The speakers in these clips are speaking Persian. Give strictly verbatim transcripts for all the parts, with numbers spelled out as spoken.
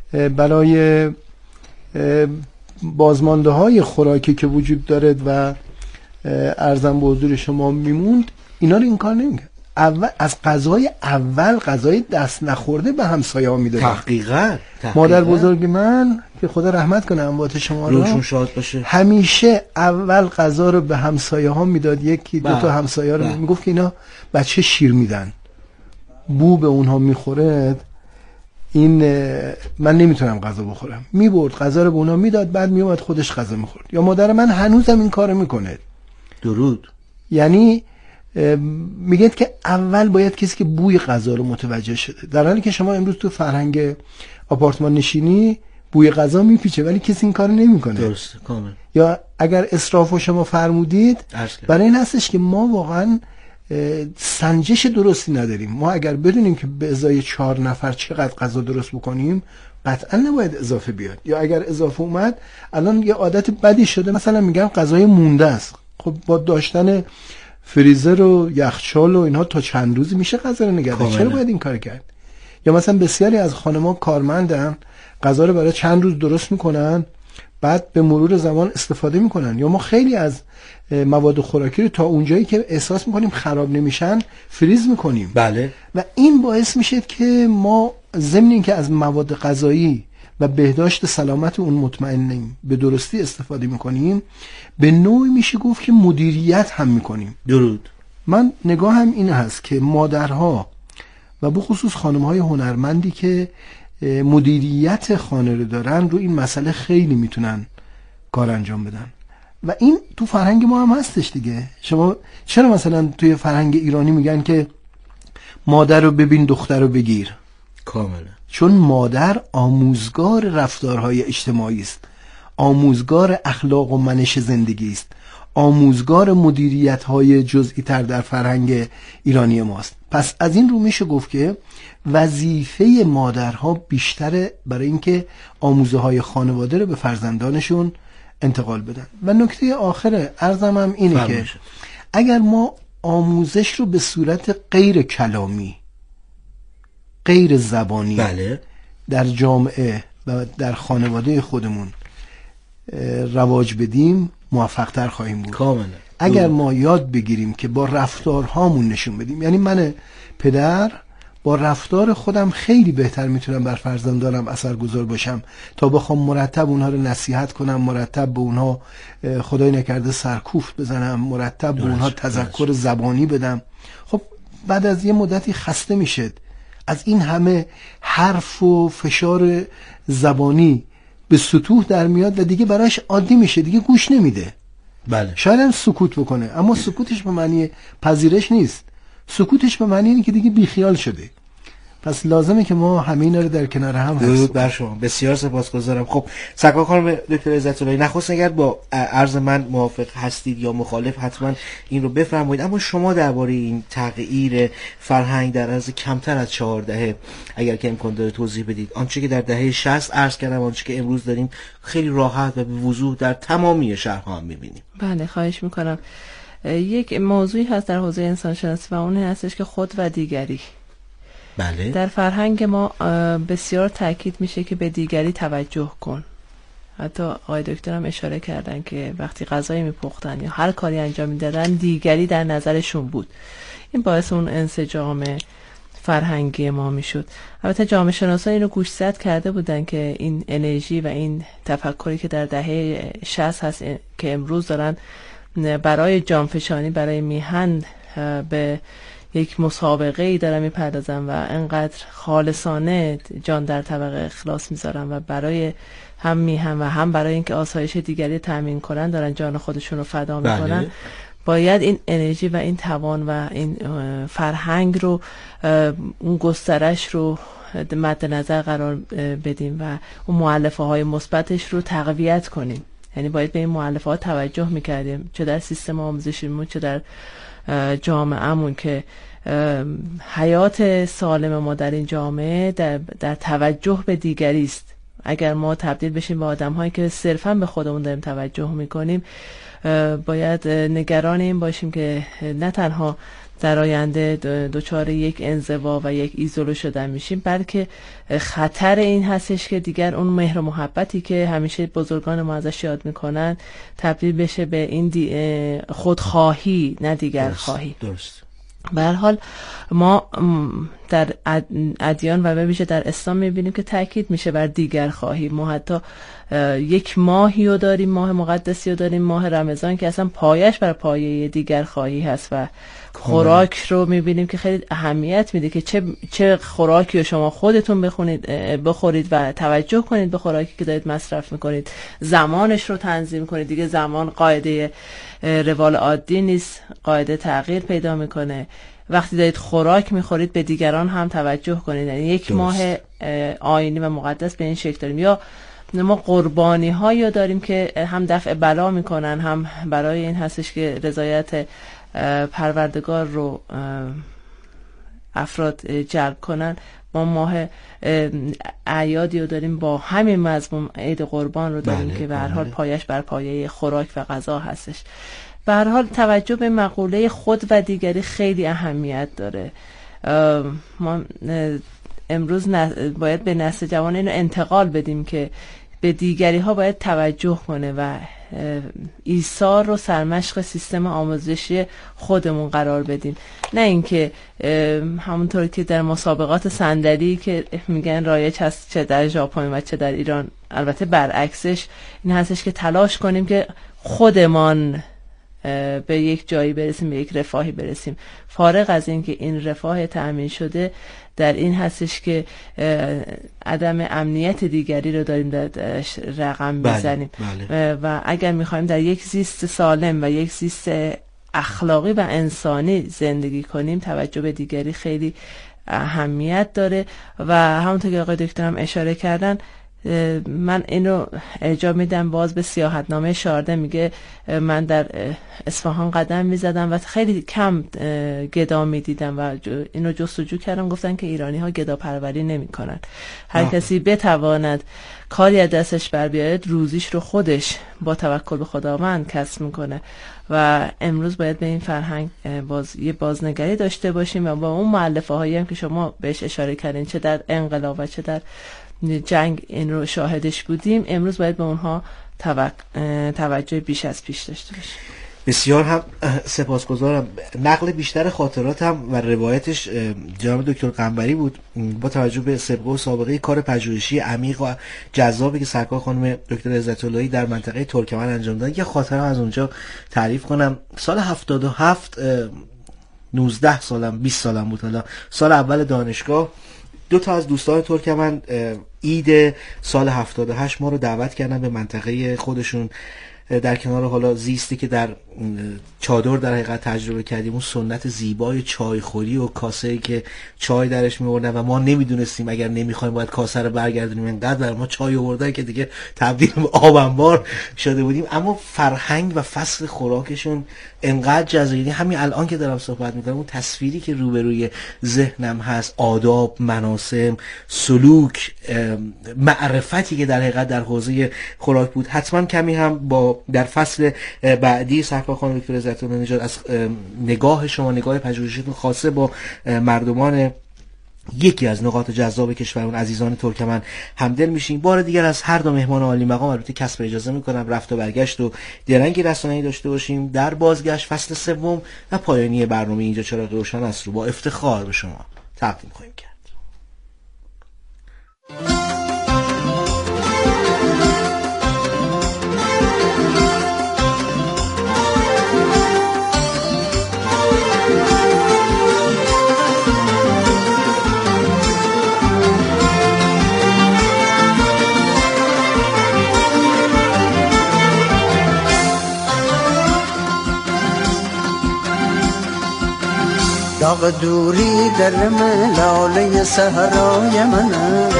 برای بازمانده های خوراکی که وجود دارد و ارزم به حضور شما میموند، اینا رو این کار نمیکرد. اول از غذای اول غذای دست نخورده به همسایه ها میدادن. تحقیقاً مادر بزرگ من که خدا رحمت کنه اموات شما رو، روشون شاد باشه، همیشه اول غذا رو به همسایه ها میداد. یکی دو تا همسایه رو میگفت که اینا بچه شیر میدن، بو به اونها میخوره، این من نمیتونم غذا بخورم. میبرد غذا رو به اونها میداد، بعد میومد خودش غذا میخورد. یا مادر من هنوزم این کارو میکنه. درود. یعنی میگه که اول باید کسی که بوی غذا رو متوجه شده، در حالی که شما امروز تو فرهنگ آپارتمان نشینی بوی غذا میپیچه ولی کسی این کارو نمیکنه. درست، کامل. یا اگر اسرافو شما فرمودید، برای این هستش که ما واقعا سنجش درستی نداریم. ما اگر بدونیم که به ازای چهار نفر چقدر غذا درست بکنیم، قطعا نباید اضافه بیاد. یا اگر اضافه اومد، الان یه عادت بدی شده، مثلا میگم غذای مونده است. خب با داشتن فریزر و یخچال و اینها تا چند روزی میشه غذا رو نگه داشت. چرا باید این کار کرد؟ یا مثلا بسیاری از خانم‌ها کارمندن، غذا رو برای چند روز درست میکنن، بعد به مرور زمان استفاده میکنن. یا ما خیلی از مواد خوراکی رو تا اونجایی که احساس میکنیم خراب نمیشن فریز میکنیم. بله. و این باعث میشه که ما ضمن اینکه از مواد غذایی و بهداشت سلامت اون مطمئنیم، به درستی استفاده میکنیم، به نوعی میشه گفت که مدیریت هم میکنیم. درود. من نگاهم این هست که مادرها و به خصوص خانمهای هنرمندی که مدیریت خانه رو دارن، رو این مسئله خیلی میتونن کار انجام بدن. و این تو فرهنگ ما هم هستش دیگه. شما چرا مثلا توی فرهنگ ایرانی میگن که مادر رو ببین دختر رو بگیر؟ کاملا. چون مادر آموزگار رفتارهای اجتماعی است، آموزگار اخلاق و منش زندگی است، آموزگار مدیریت‌های جزئی تر در فرهنگ ایرانی ماست. پس از این رو میشه گفت که وظیفه مادرها بیشتره برای اینکه آموزه های خانواده رو به فرزندانشون انتقال بدن. و نکته آخر عرضم هم اینه که اگر ما آموزش رو به صورت غیر کلامی، غیر زبانی، بله، در جامعه و در خانواده خودمون رواج بدیم، موفق تر خواهیم بود. کاملا. اگر ما یاد بگیریم که با رفتارهامون نشون بدیم، یعنی من پدر با رفتار خودم خیلی بهتر میتونم بر فرزندانم اثرگذار باشم تا بخوام مرتب اونها رو نصیحت کنم، مرتب به اونها خدای نکرده سرکوفت بزنم، مرتب به اونها تذکر زبانی بدم. خب بعد از یه مدتی خسته میشه از این همه حرف و فشار زبانی، به سطوح در میاد و دیگه براش عادی میشه، دیگه گوش نمیده. بله. شاید هم سکوت بکنه، اما سکوتش به معنی پذیرش نیست، سکوتش به معنی اینه که دیگه بیخیال شده. پس لازمه که ما همه اینا رو در کنار هم هستیم. درود بر شما. بسیار سپاسگزارم. خب سرکار خانم دکتر عزت اللهی، نخست اگر با عرض من موافق هستید یا مخالف حتما این رو بفرمایید، اما شما درباره این تغییر فرهنگ در عرض کمتر از چهار دهه اگر که امکان داره توضیح بدید. آنچه که در دهه شصت عرض کردم، آنچه که امروز داریم خیلی راحت و به وضوح در تمامی شهرها هم می‌بینیم. بله، خواهش می‌کنم. یک موضوعی هست در حوزه انسان شناسی و اون هستش که خود و دیگری. بله. در فرهنگ ما بسیار تاکید میشه که به دیگری توجه کن. حتی آقای دکتر هم اشاره کردن که وقتی غذایی میپختن یا هر کاری انجام میدادن، دیگری در نظرشون بود. این باعث اون انسجام فرهنگی ما میشد. البته جامعه شناسان اینو گوشزد کرده بودن که این انرژی و این تفکری که در دهه شصت هست که امروز دارن برای جانفشانی، برای میهن به یک مسابقه ای دارن میپردازن و انقدر خالصانه جان در طبق اخلاص میذارن و برای هم میهن و هم برای اینکه آسایش دیگری تامین کنن دارن جان خودشون رو فدا میکنن. بله. باید این انرژی و این توان و این فرهنگ رو، اون گسترش رو مد نظر قرار بدیم و اون مؤلفه های مثبتش رو تقویت کنیم. یعنی باید به این مؤلفه ها توجه میکردیم، چه در سیستم آموزشیمون چه در جامعهمون، که حیات سالم ما در این جامعه در, در توجه به دیگری است. اگر ما تبدیل بشیم به آدم هایی که صرفا به خودمون داریم توجه میکنیم، باید نگران این باشیم که نه تنها در آینده دچار یک انزوا و یک ایزولو شدن میشیم، بلکه خطر این هستش که دیگر اون مهر و محبتی که همیشه بزرگان ما ازش یاد میکنن تبدیل بشه به این خودخواهی نه دیگر خواهی. درست. به هر حال ما در ادیان و به ویژه در اسلام میبینیم که تاکید میشه بر دیگر خواهی. ما حتی یک ماهی رو داریم، ماه مقدسی رو داریم، ماه رمضان، که اصلا پایش بر پایه دیگر خواهی هست و خوراک رو میبینیم که خیلی اهمیت میده که چه چه خوراکی رو شما خودتون بخونید بخورید و توجه کنید به خوراکی که دارید مصرف میکنید، زمانش رو تنظیم کنید. دیگه زمان قاعده روال عادی نیست، قاعده تغییر پیدا میکنه. وقتی دارید خوراک میخورید به دیگران هم توجه کنید. یعنی یک درست. ماه آیینی و مقدس به این شکل داریم. یا ما قربانی هایی داریم که هم دفع بلا میکنن، هم برای این هستش که رضایت پروردگار رو افراد جلب کنن. ما ماه اعیادی رو داریم با همین مضمون، عید قربان رو داریم بله، که به هر حال پایش بر پایه خوراک و غذا هستش. به هر حال توجه به مقوله خود و دیگری خیلی اهمیت داره. ما امروز باید به نسل جوان اینو انتقال بدیم که به دیگری ها باید توجه کنه و ایثار رو سرمشق سیستم آموزشی خودمون قرار بدیم، نه اینکه همونطوری که در مسابقات صندلی که میگن رایج هست چه در ژاپن و چه در ایران، البته برعکسش این هستش که تلاش کنیم که خودمان به یک جایی برسیم، به یک رفاهی برسیم. فارغ از این که این رفاه تأمین شده در این هستش که عدم امنیت دیگری رو داریم در رقم میزنیم. بله، بله. و اگر میخوایم در یک زیست سالم و یک زیست اخلاقی و انسانی زندگی کنیم، توجه به دیگری خیلی اهمیت داره. و همونطور که آقای دکترم اشاره کردن، من اینو ارجاع میدم باز به سیاحتنامه شارده. میگه من در اصفهان قدم میزدم و خیلی کم گدا میدیدم و اینو جستجو کردم، گفتن که ایرانی ها گدا پروری نمی کنن. هر آه. کسی بتواند کاری از دستش بر بیاید روزیش رو خودش با توکل به خداوند کسب میکنه و امروز باید به این فرهنگ باز یه بازنگری داشته باشیم و با اون مؤلفه هایی هم که شما بهش اشاره کردین، چه در انقلاب و چه در جنگ این رو شاهدش بودیم، امروز باید به اونها توجه بیش از پیش داشته باشیم. بسیار هم سپاسگزارم. نقل بیشتر خاطرات هم و روایتش جناب دکتر قنبری بود با توجه به سابقه و سابقه کار پژوهشی عمیق و جذابی که سرکار خانم دکتر عزت اللهی در منطقه ترکمن انجام دادن. یه خاطره از اونجا تعریف کنم. سال هفتاد و هفت نوزده سالم بیست سالم بود، حالا سال اول دانشگاه، دو تا از دوستان ترکمن عید سال هفتاد و هشت ما رو دعوت کردن به منطقه خودشون در کنار حالا زیستی که در چادر در حقیقت تجربه کردیم، اون سنت زیبای چای خوری و کاسه‌ای که چای درش می‌آوردن و ما نمیدونستیم اگر نمیخوایم باید کاسه رو برگردونیم، انقدر بر ما چای آوردن که دیگه تبدیل به آب انبار شده بودیم. اما فرهنگ و فصل خوراکشون انقدر جذابه. همین الان که دارم صحبت می‌کنم اون تصویری که روبروی ذهنم هست، آداب، مراسم، سلوک، معرفتی که در حقیقت در حوزه خوراک بود، حتما کمی هم با در فصل بعدی سرکار خانم دکتر عزت الله نژاد از نگاه شما، نگاه پژوهشیتون خاصه با مردمان یکی از نقاط جذاب کشورمون عزیزان ترکمن همدل میشیم. بار دیگر از هر دو مهمان عالی مقام البته کسب اجازه میکنم رفت و برگشت و درنگی رسانه‌ای داشته باشیم. در بازگشت فصل سوم و پایانی برنامه اینجا چراغ روشن است رو با افتخار به شما تقدیم خواهیم کرد. داغ دوری در ملاله صحرای منه،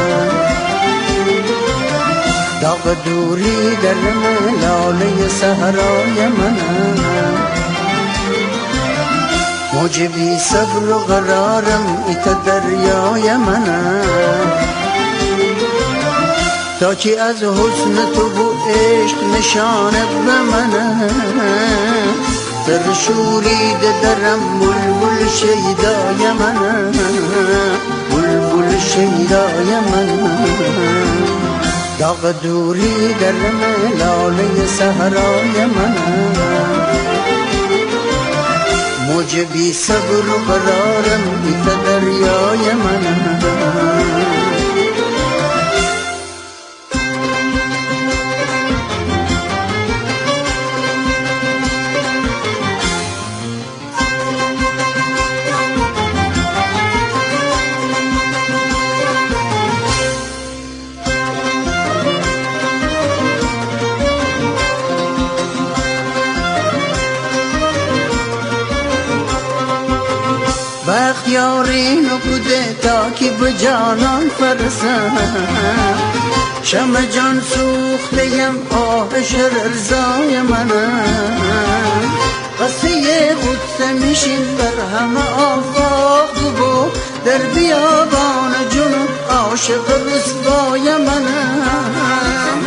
داغ دوری در ملاله صحرای منه، موج بی صبر و قرارم ایت دریای منه، تا چی از حسن تو و عشق نشانه به منه، سر شوریده درم بلبل شیدای من، بلبل شیدای من. داغ دوری درم لاله صحرای من، موج بی صبر و قرارم بیت دریای من. بختیاری نکوده تا که به جانان فرسم، شمع جان سوختیم آهش رضای منم. قصه قدس میشین بر همه آفاق و در بیابان جنون عاشق رسوای منم.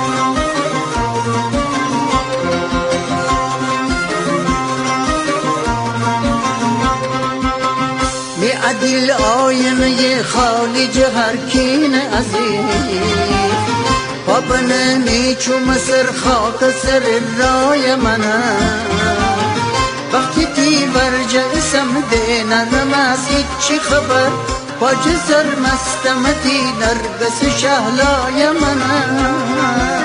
عدل آینه خالی جهر کین عزیز، پاپنه میچو مصر خاک سر رای منم. وقتی تی ورجسم ده نرم از چی خبر، پاج سر مستمتی نرگس شهلای منم.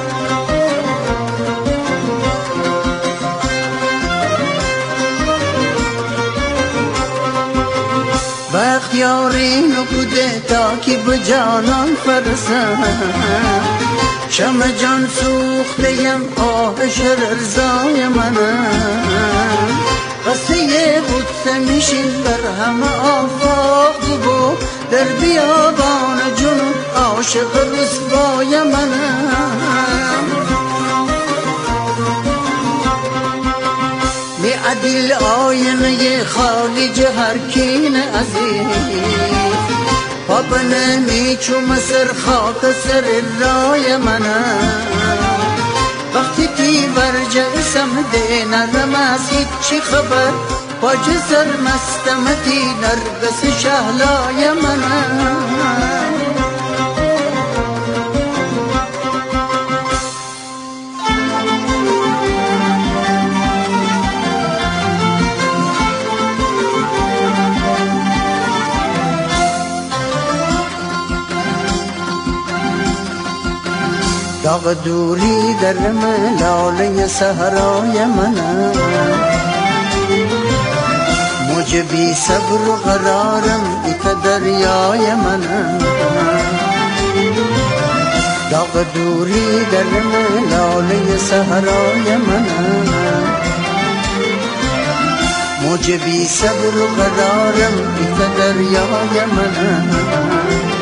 بختیاری نکوده تا که به جانان فرسم، شمع جان سوختیم آهش رضای منم. قصه قدس میشین بر همه آفاق و در بیابان جنون عاشق رسوای منم. عدل آینه خالی جهر کین عزیز، پاپنه میچو مصر خاک سر رای منم. وقتی تی ورجسم ده نرم از چی خبر، پاج سر مستمتی نرگس شهلای منم. داغ دوری درم لاله صحرای منم، موج بی صبر و قرارم ایت دریای منم. داغ دوری درم لاله صحرای منم، موج بی صبر و قرارم ایت دریای منم.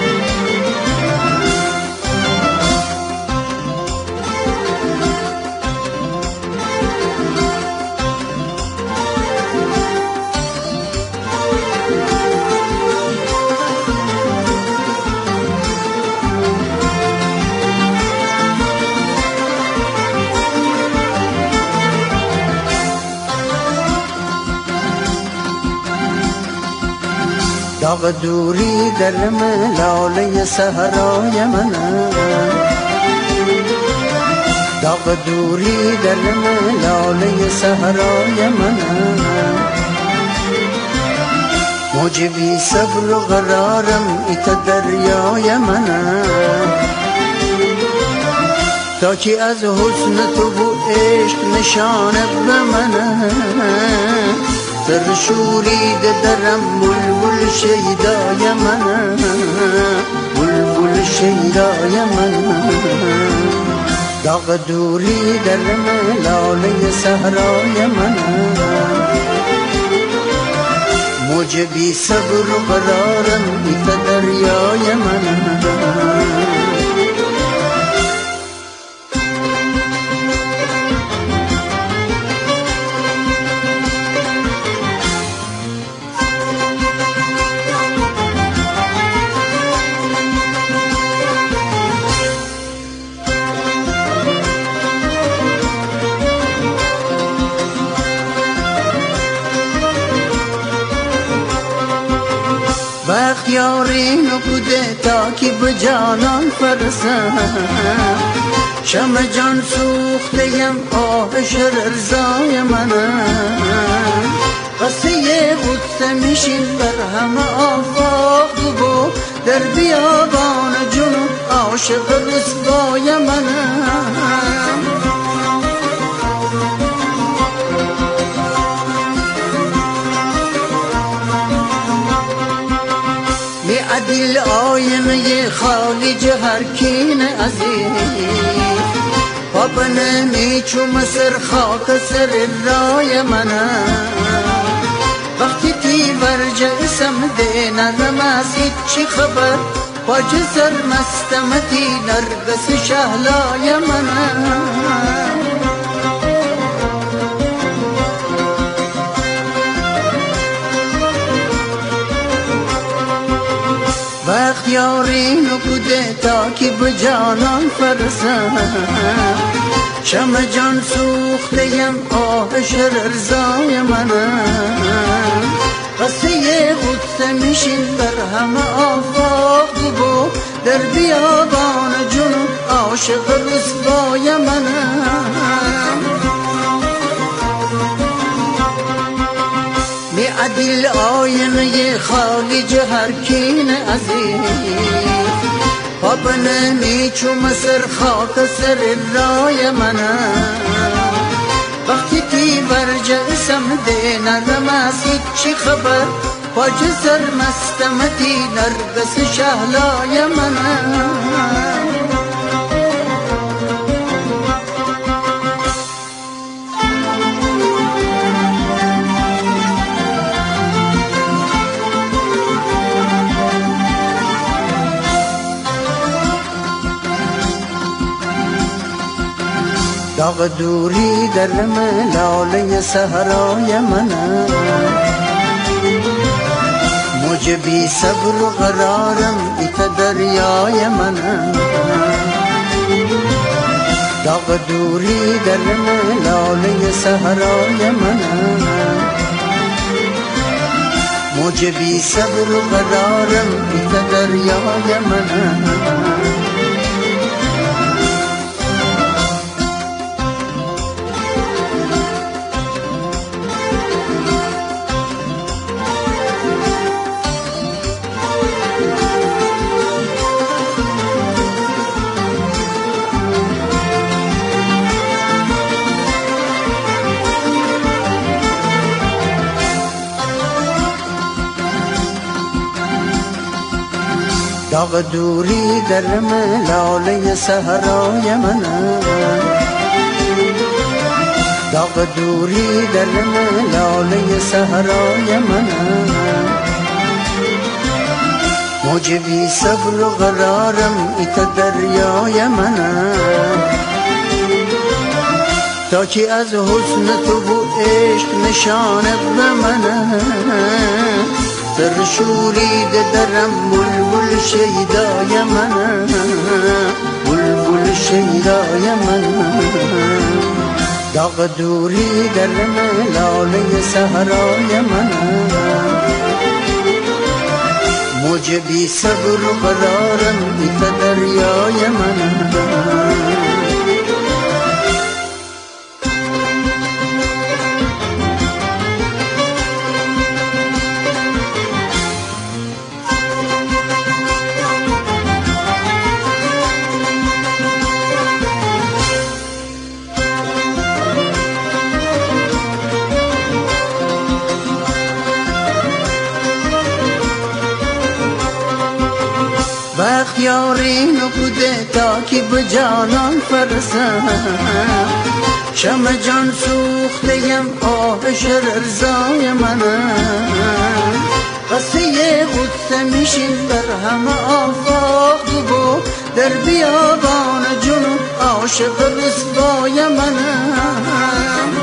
داغ دوری درم لاله صحرای منم، داغ دوری درم لاله صحرای منم. موج بی صبر و قرارم ایت دریای منم. تا که از حسن تو و عشق نشانه به منم، سر شوریده درم بلبل شیدای منم، بلبل شیدای منم. داغ دوری درم لاله صحرای منم، موج بی صبر و قرارم ایت دریای منم. یاری نکوده تا که به جانان فرسم شم جان سوختیم آهش رضای منم قصه بود میشین بر همه آفاق بو در بیابان جنوب عاشق رسوای منم می عدل آینه خالی جهرکین عزیز پاپنه می چو مصر خاک سر رای منم وقتی تی ورجه اسم ده نرمسید چی خبر پاچ سر مستمتی نرگس شهلای منم وقت یاری نکوده تا که به جانان فرسم شم جان سوختیم آهش رضای منم قصه قدس میشین بر همه آفاق بو در بیابان جنوب عاشق رسوای منم می عدل آینه خالی جهرکین عزیز پاپنه می چو مصر خاک سر رای منم وقتی تی ورجه اسم ده نرمسید چی خبر پاچ سر مستمتی نرگس شهلای منم داغ دوری در ملاله صحرای منم موج بی صبر و قرارم ایت دریای منم داغ دوری در ملاله صحرای منم موج بی صبر و قرارم ایت دریای منم داغ دوری در ملاله صحرای منم داغ دوری در ملاله صحرای منم موج بی صبر و قرارم ایت دریای منم تا که از حسن تو و عشق نشانت به منم سر شوریده درم بلبل شیدای منم بلبل شیدای منم داغ دوری در ملاله صحرای منم موج بی صبر و قرارم ایت دریای منم وقت یاری نکوده تا که به جانان فرسم شم جان سوختیم آهش رضای منم قصه قدس میشین بر همه آفاق بو در بیابان جنوب عاشق رسوای منم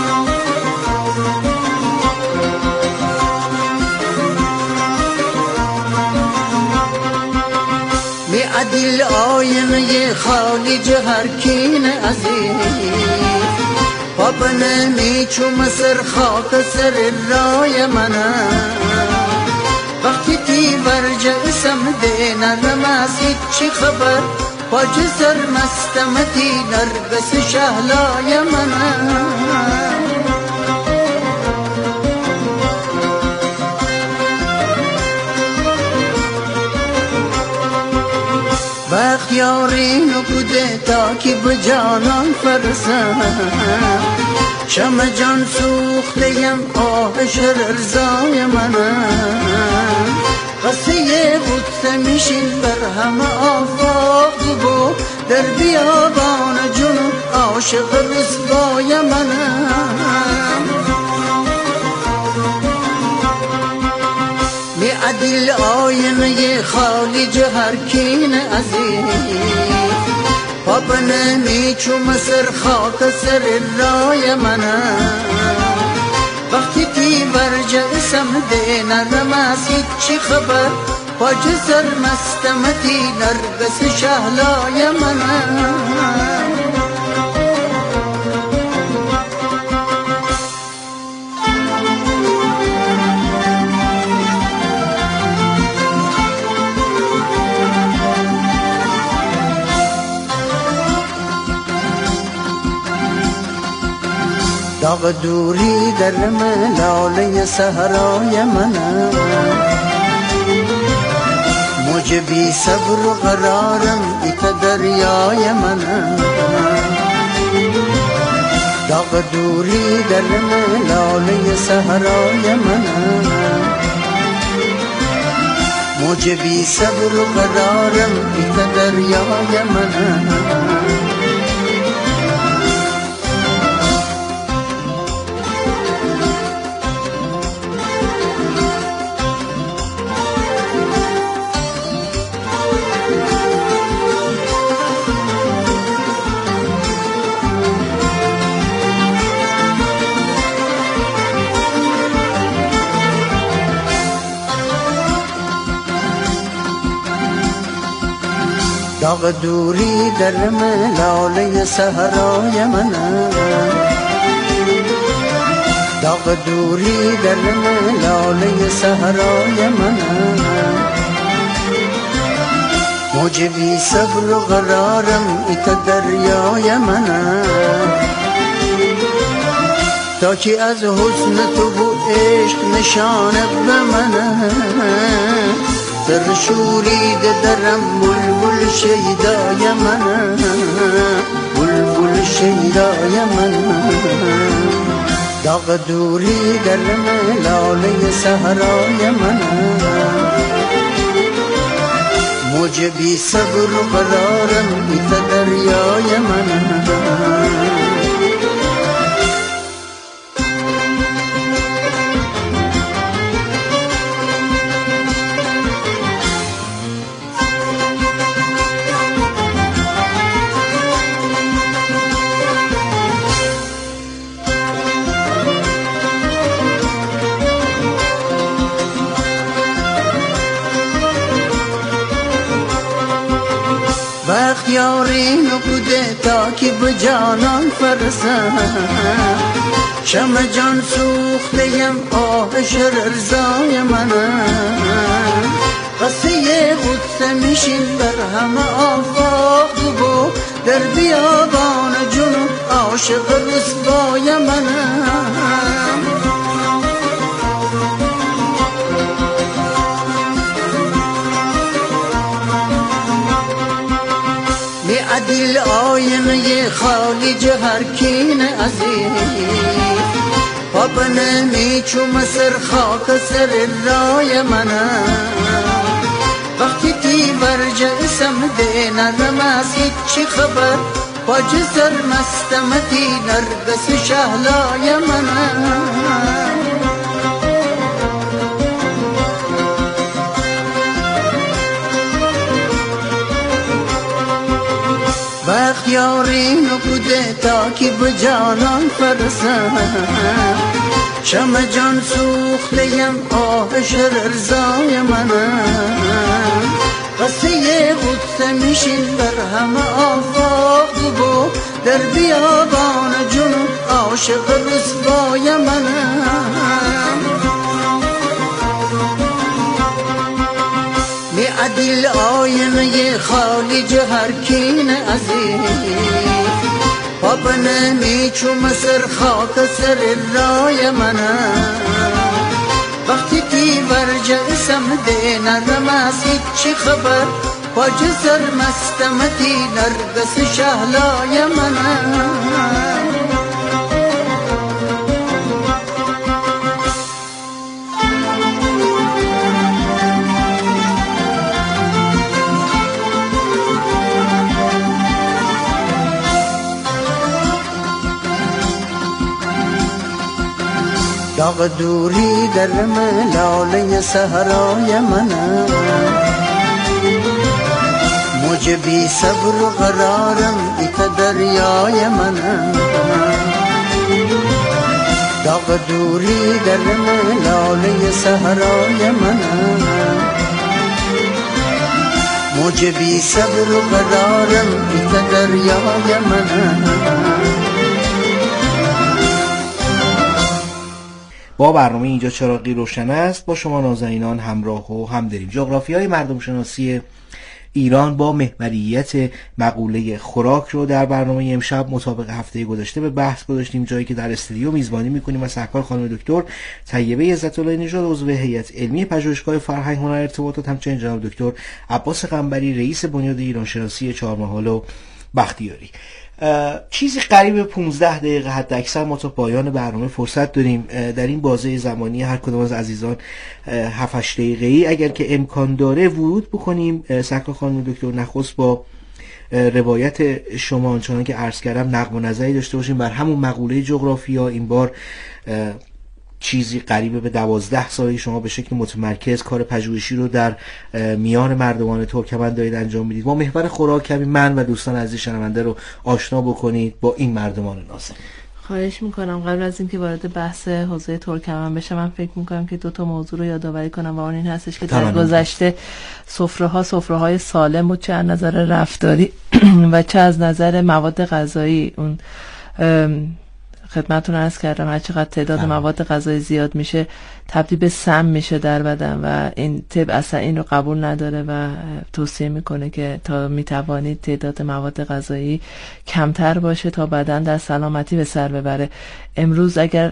می عدل آینه خالی جهرکین عزیز پاپنه می چو مصر خاک سر رای منم وقتی تی ورجه سمده نرم از هیچی خبر پاج سر مستمتی نرگس شهلای منم وقت یاری نکده تا که بجانان فرسم شم جان سوختیم آهش رزای منم قصه بود میشین بر همه آفاق بو در بیابان جنوب عاشق رسوای منم می عدل آینه خالی جهرکین عزیز پاپنه می چوم سر خاک سر رای منم وقتی تی ورجه سمده نرم از هیچی خبر پاج سر مستمتی نرگس شهلای منم داغ دوری در ملاله صحرای منم موج بی صبر و قرارم ایت دریای منم داغ دوری در ملاله صحرای منم موج بی صبر و قرارم ایت دریای منم داغ دوری در ملاله صحرای منم داغ دوری در ملاله صحرای منم موج بی صبر و قرارم ایت دریای منم تا که از حسن تو و عشق نشانه به منم سر شوریده درم بلبل شیدای منم بلبل شیدای منم داغ دوری در ملاله صحرای منم موج بی صبر و قرارم ایت دریای منم وقت یاری نکده تا که بجانان فرسم شم جان سوختیم آهش رزای منم قصه بود میشین بر همه آفاق بو در بیابان جنوب عاشق رسوای منم می عدل آینه خالی جهرکین عزیز پاپنه می چوم سر خاک سر رای منم وقتی تی ورجه سمده نرم از هیچی خبر پاج سر مستمتی نرگس شهلای منم وقت یاری نکده تا که بجانان فرسم شم جان سوختیم آهش رزای منم قصه بود میشین بر همه آفاق بو در بیابان جنوب عاشق رسوای منم دل آینه خالی جهر کین عزیز پاپنه میچوم سر خاک سر رای منه وقتی تی ورجه اسم ده نرم اسید چی خبر پاچه سر مستمتی نرگس شهلای منه داغ دوری در ملاله صحرای منه موج بی صبر و قرارم ایت دریای منه داغ دوری در ملاله صحرای منه موج بی صبر و قرارم ایت دریای منه. با برنامه اینجا چراغی روشن است با شما نازنینان همراه و همدلیم. جغرافیای مردم شناسی ایران با محوریت مقوله خوراک رو در برنامه امشب مطابق هفته گذشته به بحث گذاشتیم، جایی که در استودیو میزبانی میکنیم و سرکار خانم دکتر طیبه عزت‌الله نژاد عضو هیئت علمی پژوهشگاه فرهنگ هنر ارتباطات، همچنین جناب دکتر عباس قنبری رئیس بنیاد ایران شناسی چهارمحال و بختیاری. چیزی قریب پانزده دقیقه حد اکثر ما تا پایان برنامه فرصت داریم. در این بازه زمانی هر کدام از عزیزان هفت هشت دقیقه‌ای اگر که امکان داره ورود بکنیم. سرکار خانم دکتر نخست با روایت شما آنچنان که عرض کردم نقد و نظری داشته باشیم بر همون مقوله جغرافیا. این بار چیزی قریب به دوازده ساله شما به شکل متمرکز کار پژوهشی رو در میان مردمان ترکمن دارید انجام میدید. ما محور خوراک کمی من و دوستان عزیز شنونده رو آشنا بکنید با این مردمان نازنین. خواهش میکنم. قبل از اینکه وارد بحث حوزه ترکمن بشم من فکر میکنم که دو تا موضوع رو یادآوری کنم و اون این هستش که در گذشته سفره ها سفره های سالم بود، چه از نظر رفتاری و چه از نظر مواد غذایی. اون خدمتتون عرض کردم هر چقدر تعداد مواد غذایی زیاد میشه تبدیل به سم میشه در بدن و این طب اصلا این رو قبول نداره و توصیه میکنه که تا میتوانید تعداد مواد غذایی کمتر باشه تا بدن در سلامتی به سر ببره. امروز اگر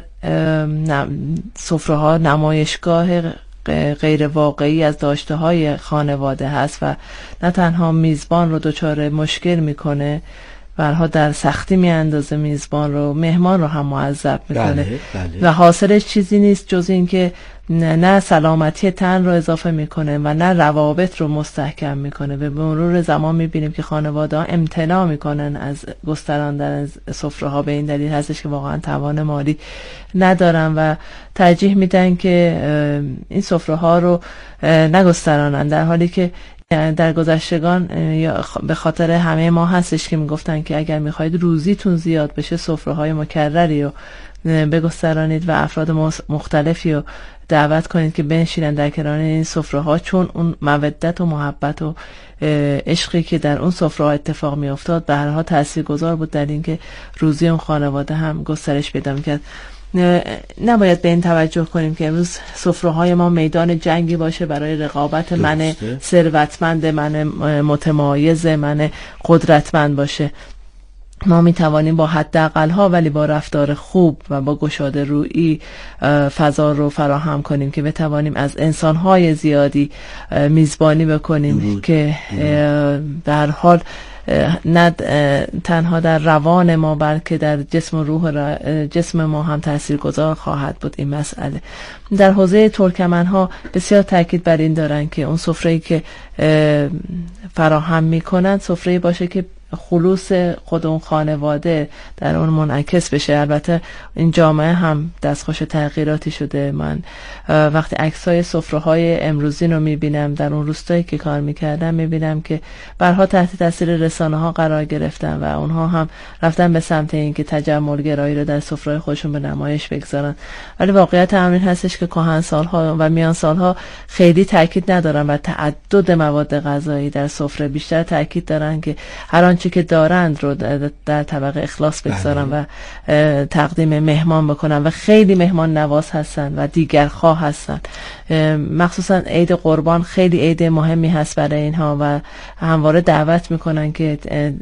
سفره ها نمایشگاه غیر واقعی از داشته های خانواده هست و نه تنها میزبان رو دچار مشکل میکنه برها در سختی میاندازه میزبان رو، مهمان رو هم معذب میکنه. بله، بله. و حاصلش چیزی نیست جز این که نه, نه سلامتی تن رو اضافه میکنه و نه روابط رو مستحکم میکنه. به مرور زمان میبینیم که خانواده ها امتناع میکنن از گستراندن سفره ها به این دلیل هستش که واقعا توان مالی ندارن و ترجیح میدن که این سفره ها رو نگسترانن، در حالی که در گذشتگان به خاطر همه ما هستش که میگفتن که اگر میخواید روزیتون زیاد بشه سفره های مکرری رو بگسترانید و افراد مختلفی رو دعوت کنید که بنشینن در کنار این سفره ها، چون اون مودت و محبت و عشقی که در اون سفره ها اتفاق می افتاد به هر حال تاثیرگذار بود در اینکه روزی اون خانواده هم گسترش پیدا میکرد. نباید به این توجه کنیم که امروز سفره های ما میدان جنگی باشه برای رقابت من ثروتمند، من متمایز، من قدرتمند باشه. ما می توانیم با حداقل ها ولی با رفتار خوب و با گشاده رویی فضا رو فراهم کنیم که بتوانیم از انسان های زیادی میزبانی بکنیم درود. که در حال نه تنها در روان ما بلکه در جسم و روح جسم ما هم تاثیرگذار خواهد بود این مسئله. در حوزه ترکمن ها بسیار تاکید بر این دارن که اون سفره‌ای که فراهم میکنن سفره‌ای باشه که خلوص خود اون خانواده در اون منعکس بشه. البته این جامعه هم دستخوش تغییراتی شده. من وقتی عکسای سفره‌های امروزی رو میبینم در اون روستایی که کار میکردم میبینم که برها تحت تاثیر رسانه ها قرار گرفتن و اونها هم رفتن به سمت این که تجمل گرایی رو در سفره‌های خودشون به نمایش بگذارن. ولی واقعیت همین هستش که کهن سالها و میان سالها خیلی تاکید ندارن و تعدد مواد غذایی در سفره، بیشتر تاکید دارن که هر آنچه که دارند رو در طبق اخلاص بگذارن و تقدیم مهمان بکنن و خیلی مهمان نواز هستن و دیگر خواه هستن. مخصوصا عید قربان خیلی عید مهمی هست برای اینها و همواره دعوت میکنن که